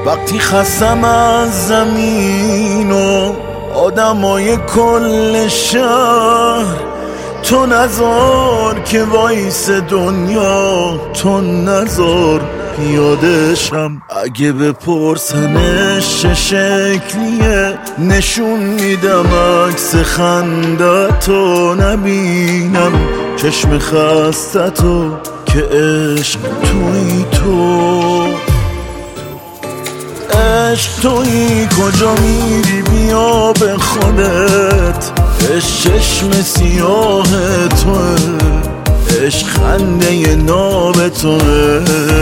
وقتی خستم از زمین و آدمای کل شهر، تو نذار که وایس دنیا، تو نذار پیادشم. اگه بپرسنش چه شکلیه، نشون میدم عکس خندتو. نبینم چشم خستتو که عشق توی تو. عشق توی کجا میری بیا به خودت. عشق چشم سیاه توه، عشق خنده ناب توه.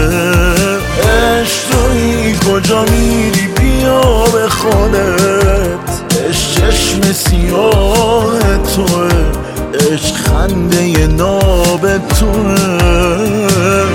عشق توی کجا میری بیا به خودت. عشق چشم سیاه توه، عشق خنده ناب توه.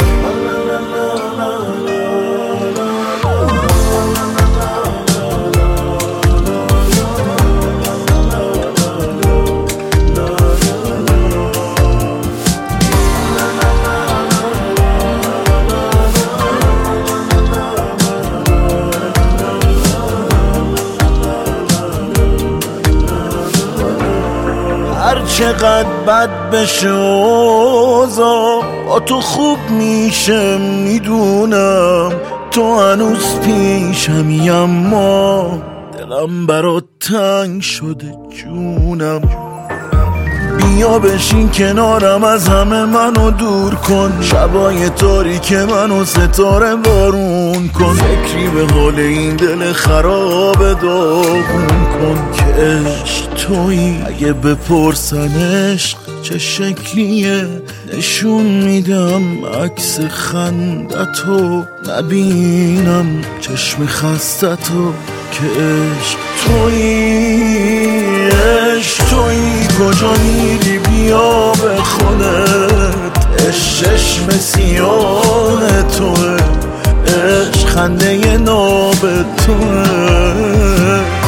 هر چقدر بد بشه اوضاع، با تو خوب میشه میدونم. تو هنوز پیشمی اما دلم برات تنگ شده جونم. بیا بشین کنارم، از همه منو دور کن. شبای تاریک منو ستاره بارون کن. فکری به حال این دل خراب داغون کن که عشق تویی. اگه بپرسن عشق چه شکلیه، نشون میدم عکس خندتو. نبینم چشم خستتو که عشق تویی. عشق تویی کجا میری بیا به خودت. عشق چشم سیاه توه، عشق خنده ناب توه.